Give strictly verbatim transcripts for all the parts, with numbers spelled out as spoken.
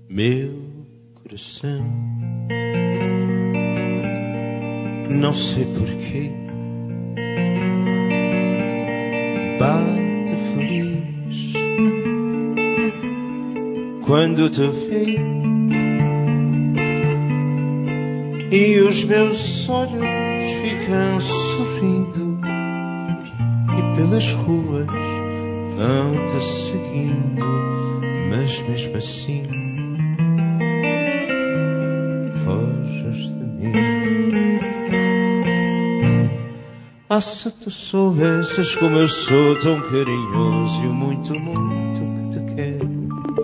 Meu coração, não sei porquê, bate feliz quando te vê, e os meus olhos ficam sorrindo, e pelas ruas vão-te seguindo, mas mesmo assim foges de mim. Ah, se tu soubesses como eu sou tão carinhoso e o muito, muito que te quero,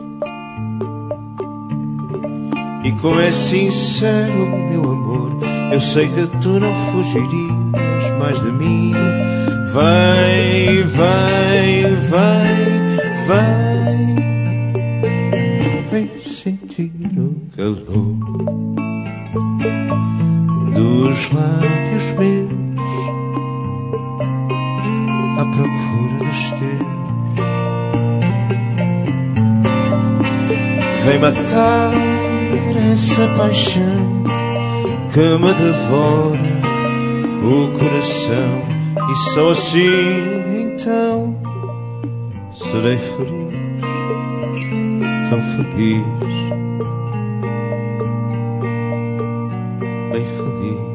e como é sincero o meu amor, eu sei que tu não fugirias mais de mim. Vem, vem, vem, vem, vem sentir o calor dos lábios meus à procura dos teus. Vem matar essa paixão que me devora o coração, e só assim então serei feliz, tão feliz, bem feliz.